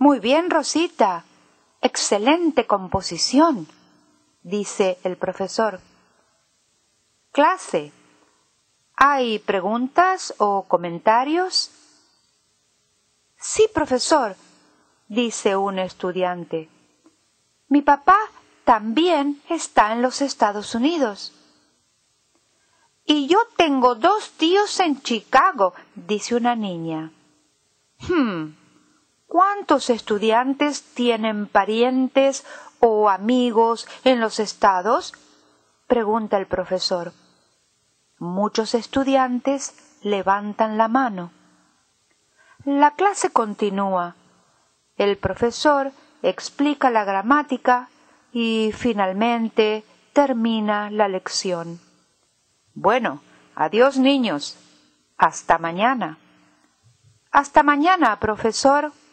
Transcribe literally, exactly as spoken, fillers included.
Muy bien, Rosita. Excelente composición, dice el profesor. Clase. ¿Hay preguntas o comentarios? Sí, profesor, dice un estudiante. Mi papá también está en los Estados Unidos. Y yo tengo dos tíos en Chicago, dice una niña. Hmm, ¿cuántos estudiantes tienen parientes o amigos en los estados? Pregunta el profesor. Muchos estudiantes levantan la mano. La clase continúa. El profesor explica la gramática y finalmente termina la lección. Bueno, adiós niños. Hasta mañana. Hasta mañana, profesor.